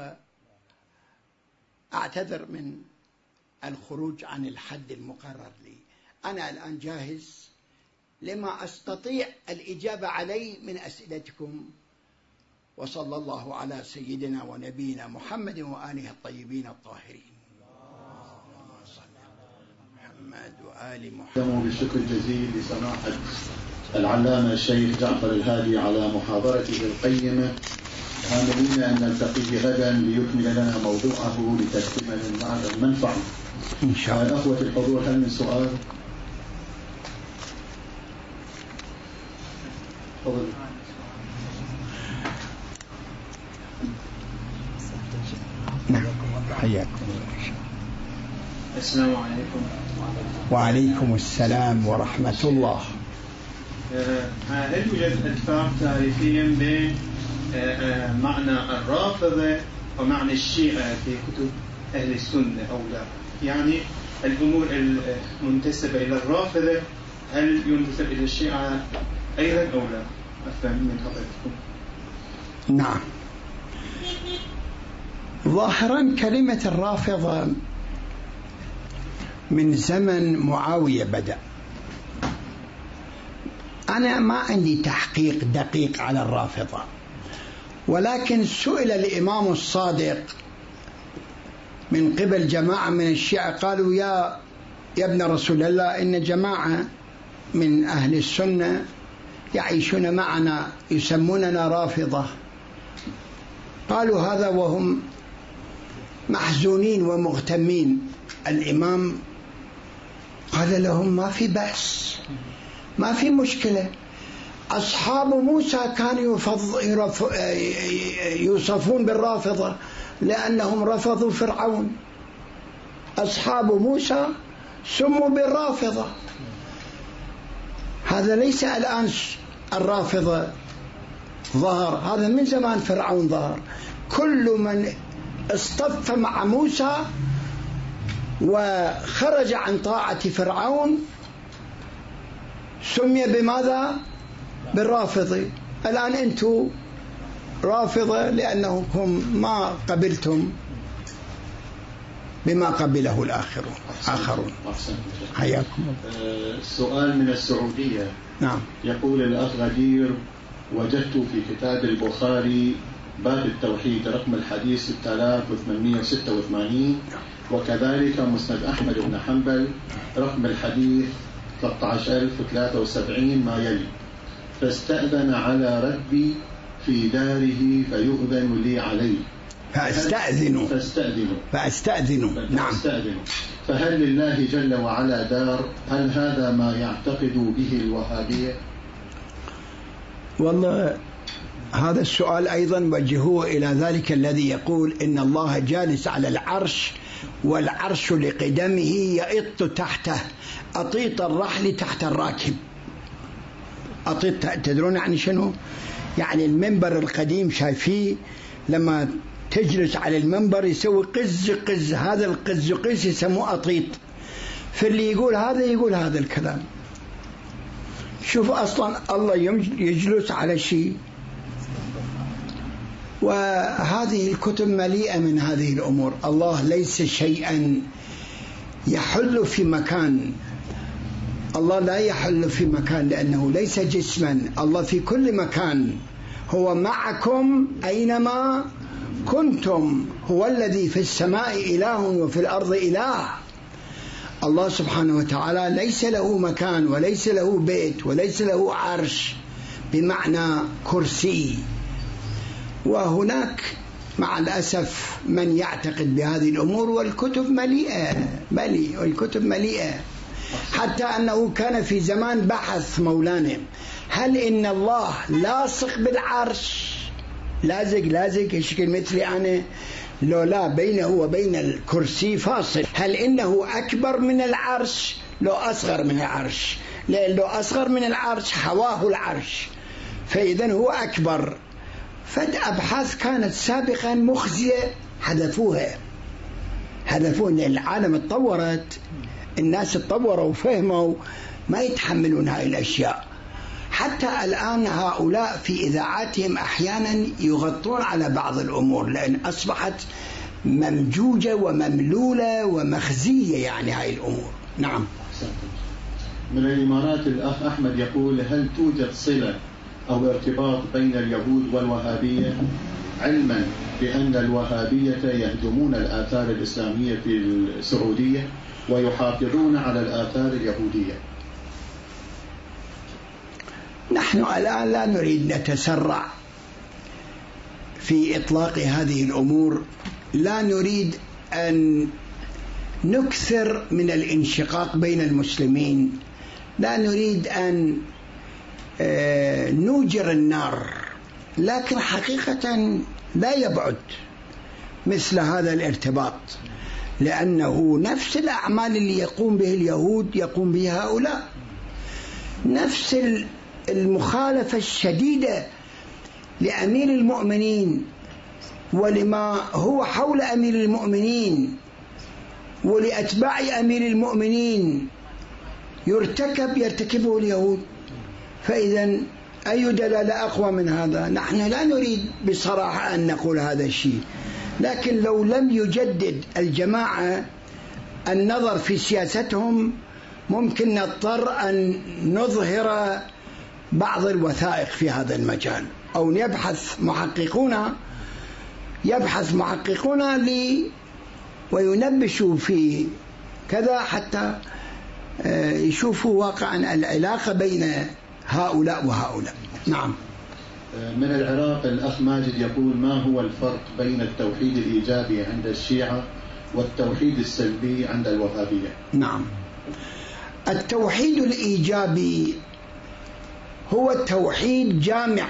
A: وأعتذر من الخروج عن الحد المقرر لي. أنا الآن جاهز لما أستطيع الإجابة عليه من أسئلتكم. وصلى الله على سيدنا ونبينا محمد وآله الطيبين الطاهرين. اللهم صل على محمد وآل محمد.
B: بالشكر الجزيل لسماحة العلامة الشيخ جعفر الهادي على محاضرته القيمة، آملين أن نلتقيه غدا ليكمل لنا موضوعه لتكمل بعد المنفعة
A: إن شاء الله.
B: أخوة الحضور، هل من سؤال؟ تفضل.
A: نعم، حياكم.
C: السلام عليكم.
A: وعليكم السلام ورحمة الله.
C: هل يوجد اتفاق تاريخيا بين معنى الرافضة ومعنى الشيعة في كتب أهل السنة أو لا؟ يعني الأمور المنتسبة إلى الرافضة هل ينتسب إلى الشيعة أيضا أو لا؟ أفهم من حضرتكم.
A: نعم، ظاهرا كلمة الرافضة من زمن معاوية بدأ. أنا ما عندي تحقيق دقيق على الرافضة، ولكن سئل الإمام الصادق من قبل جماعة من الشيعة، قالوا: يا يا ابن رسول الله، إن جماعة من أهل السنة يعيشون معنا يسموننا رافضة. قالوا هذا وهم محزونين ومغتمين. الإمام قال لهم: ما في بأس، ما في مشكلة. أصحاب موسى كانوا يوصفون بالرافضة لأنهم رفضوا فرعون. أصحاب موسى سموا بالرافضة. هذا ليس الآن الرافضة ظهر، هذا من زمان فرعون ظهر. كل من اصطف مع موسى وخرج عن طاعة فرعون سمي بماذا؟ بالرافضي. الآن أنتم رافضة لأنكم ما قبلتم بما قبله الآخرون آخرون. حياكم.
B: سؤال من السعودية.
A: نعم.
B: يقول الأخ غدير: وجدت في كتاب البخاري باب التوحيد رقم الحديث ستة آلاف وثمانمئة وستة وثمانين، وكذلك مسند أحمد بن حنبل رقم الحديث ثلاثة عشر ألف وثلاثة وسبعين ما يلي، فاستأذن على ربي في داره فيؤذن لي عليه،
A: فأستأذنوا
B: فاستأذنوا
A: فأستأذنوا نعم.
B: فاستأذنوا. فهل لله جل وعلا دار؟ هل هذا ما يعتقد به الوهابية؟
A: والله هذا السؤال أيضا وجهوه إلى ذلك الذي يقول إن الله جالس على العرش والعرش لقدمه يئط تحته أطيط الرحل تحت الراكب. أطيط تدرون يعني شنو؟ يعني المنبر القديم شايفيه لما تجلس على المنبر يسوي قز قز، هذا القز قز يسموه أطيط. فاللي يقول هذا يقول هذا الكلام. شوف أصلا الله يجلس على شيء، وهذه الكتب مليئة من هذه الأمور. الله ليس شيئا يحل في مكان، الله لا يحل في مكان لأنه ليس جسما، الله في كل مكان، هو معكم أينما كنتم، هو الذي في السماء إله وفي الأرض إله. الله سبحانه وتعالى ليس له مكان وليس له بيت وليس له عرش بمعنى كرسي. وهناك مع الأسف من يعتقد بهذه الأمور، والكتب مليئة مليئة والكتب مليئة، حتى أنه كان في زمان بحث مولانا هل إن الله لاصق بالعرش، لازق لازق شكل مثلي أنا، لو لا بينه وبين الكرسي فاصل، هل إنه أكبر من العرش لو أصغر من العرش، لأن لو أصغر من العرش حواه العرش فإذن هو أكبر. فالأبحاث كانت سابقا مخزية حذفوها حذفوها لأن العالم اتطورت، الناس تطوروا وفهموا ما يتحملون هاي الأشياء. حتى الآن هؤلاء في إذاعاتهم أحيانا يغطون على بعض الأمور لأن أصبحت ممجوجة ومملولة ومخزية يعني هاي الأمور. نعم.
B: من الإمارات الأخ أحمد يقول هل توجد صلة أو ارتباط بين اليهود والوهابية، علما بأن الوهابية يهدمون الآثار الإسلامية في السعودية ويحافظون على الآثار اليهودية؟
A: نحن الآن لا نريد نتسرع في إطلاق هذه الأمور، لا نريد أن نكثر من الانشقاق بين المسلمين، لا نريد أن نوجر النار، لكن حقيقة لا يبعد مثل هذا الارتباط، لأنه نفس الأعمال اللي يقوم به اليهود يقوم بها هؤلاء، نفس المخالفة الشديدة لأمير المؤمنين ولما هو حول أمير المؤمنين ولأتباع أمير المؤمنين يرتكب يرتكبه اليهود. فإذا أي دلالة أقوى من هذا؟ نحن لا نريد بصراحة أن نقول هذا الشيء، لكن لو لم يجدد الجماعة النظر في سياستهم ممكن نضطر أن نظهر بعض الوثائق في هذا المجال، أو يبحث محققون يبحث محققون لي وينبشوا في كذا حتى يشوفوا واقعا العلاقة بين هؤلاء وهؤلاء. نعم.
B: من العراق الأخ ماجد يقول ما هو الفرق بين التوحيد الإيجابي عند الشيعة والتوحيد السلبي عند الوهابية؟
A: نعم. التوحيد الإيجابي هو توحيد جامع،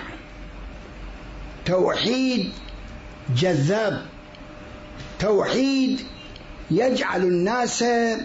A: توحيد جذاب، توحيد يجعل الناس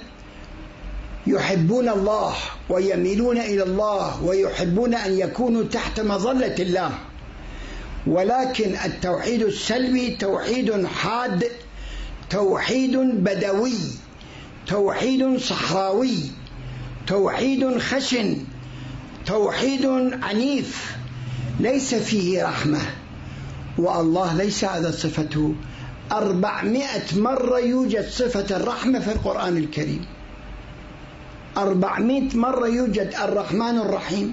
A: يحبون الله ويميلون إلى الله ويحبون أن يكونوا تحت مظلة الله. ولكن التوحيد السلبي توحيد حاد، توحيد بدوي، توحيد صحراوي، توحيد خشن، توحيد عنيف، ليس فيه رحمة، والله ليس هذا صفته. أربعمائة مرة يوجد صفة الرحمة في القرآن الكريم، أربعمائة مرة يوجد الرحمن الرحيم.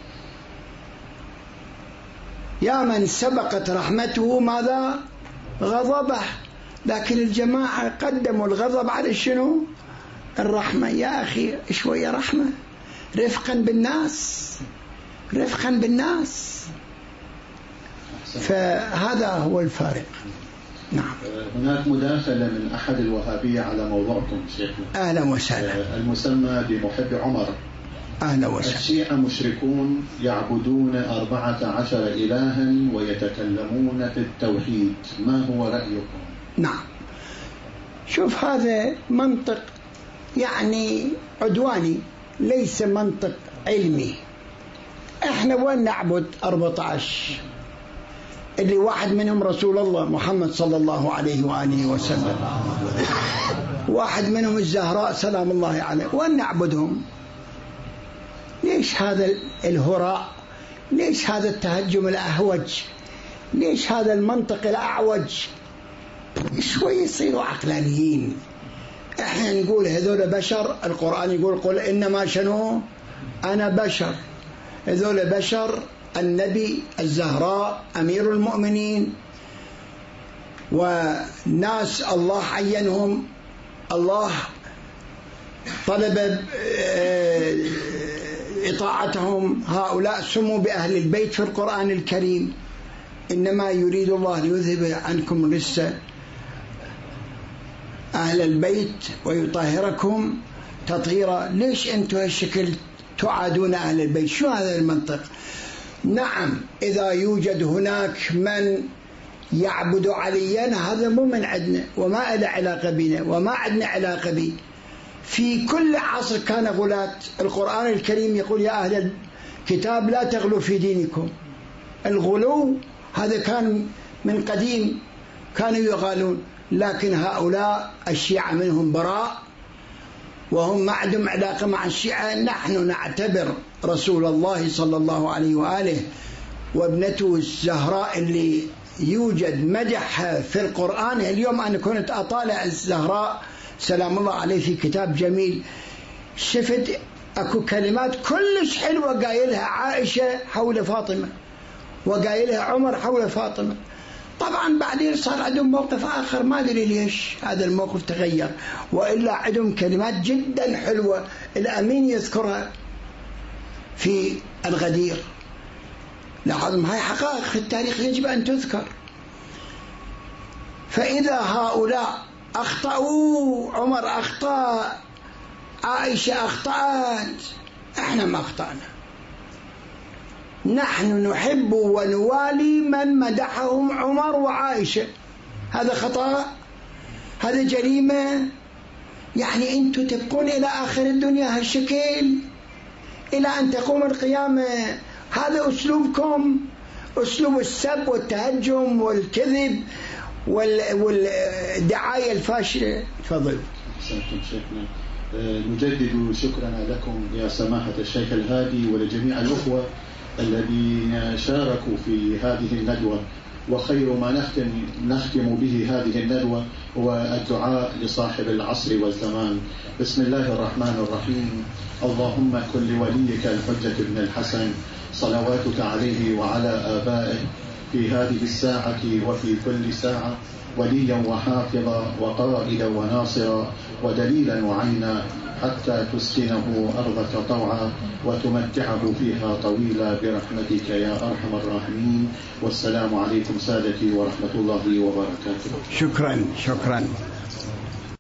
A: يا من سبقت رحمته ماذا؟ غضبه، لكن الجماعة قدموا الغضب على شنو؟ الرحمة. يا أخي شوية رحمة، رفقا بالناس، رفقا بالناس. فهذا هو الفارق. نعم.
B: هناك مداخلة من أحد الوهابية على موضوعكم شيخنا.
A: أهلا وسهلا.
B: المسمى بمحب عمر.
A: أهلا وسهلا.
B: الشيعة مشركون يعبدون أربعة عشر إلها ويتكلمون في التوحيد، ما هو رأيكم؟
A: نعم، شوف هذا منطق يعني عدواني، ليس منطق علمي. احنا وين نعبد أربعة عشر اللي واحد منهم رسول الله محمد صلى الله عليه وآله وسلم، واحد منهم الزهراء سلام الله عليه، وين نعبدهم؟ ليش هذا الهراء؟ ليش هذا التهجم الأهوج؟ ليش هذا المنطق الأعوج؟ شوي يصيروا عقلانيين. احنا نقول هذول بشر، القرآن يقول قل إنما شنو أنا بشر. هذول بشر، النبي، الزهراء، أمير المؤمنين، وناس الله عينهم، الله طلب إطاعتهم. هؤلاء سموا بأهل البيت في القرآن الكريم. إنما يريد الله ليذهب عنكم الرجس أهل البيت ويطهركم تطهيرا. ليش أنتم هالشكل تعادون أهل البيت؟ شو هذا المنطق؟ نعم، إذا يوجد هناك من يعبد عليا هذا مو من عندنا وما له علاقة بنا وما عندنا علاقة به. في كل عصر كان غلاة. القرآن الكريم يقول يا أهل الكتاب لا تغلوا في دينكم. الغلو هذا كان من قديم، كانوا يغالون. لكن هؤلاء الشيعة منهم براء وهم ما عندهم علاقة مع الشيعة. نحن نعتبر رسول الله صلى الله عليه وآله وابنته الزهراء اللي يوجد مدحها في القرآن. اليوم أنا كنت أطالع الزهراء سلام الله عليه في كتاب جميل، شفت أكو كلمات كلش حلوة قايلها عائشة حول فاطمة وقايلها عمر حول فاطمة. طبعا بعدين صار عندهم موقف آخر، ما أدري ليش هذا الموقف تغير، وإلا عندهم كلمات جدا حلوة الأمين يذكرها في الغدير. لاحظوا هاي حقائق في التاريخ يجب أن تذكر. فإذا هؤلاء أخطأوا، عمر أخطأ، عائشة أخطأت، إحنا ما أخطأنا. نحن نحب ونوالي من مدحهم عمر وعائشة. هذا خطأ؟ هذا جريمة؟ يعني أنتم تبقون إلى آخر الدنيا هالشكل إلى أن تقوم القيامة؟ هذا أسلوبكم، أسلوب السب والتهجم والكذب والدعاية الفاشلة. تفضل.
B: أحسنتم شيخنا. نجدد شكرنا لكم يا سماحة الشيخ الهادي ولجميع الأخوة الذين شاركوا في هذه الندوة. وخير ما نختم, نختم به هذه الندوة هو الدعاء لصاحب العصر والزمان. بسم الله الرحمن الرحيم. اللهم كن لوليك الحجة بن الحسن صلواتك عليه وعلى آبائه في هذه الساعة وفي كل ساعة وليا وحافظا وقائدا وناصرا ودليلا وعينا، حتى تسكنه أرضك طوعا وتمتعه فيها طويلا برحمتك يا أرحم الراحمين. والسلام عليكم سادتي ورحمة الله وبركاته.
A: شكرا شكرا.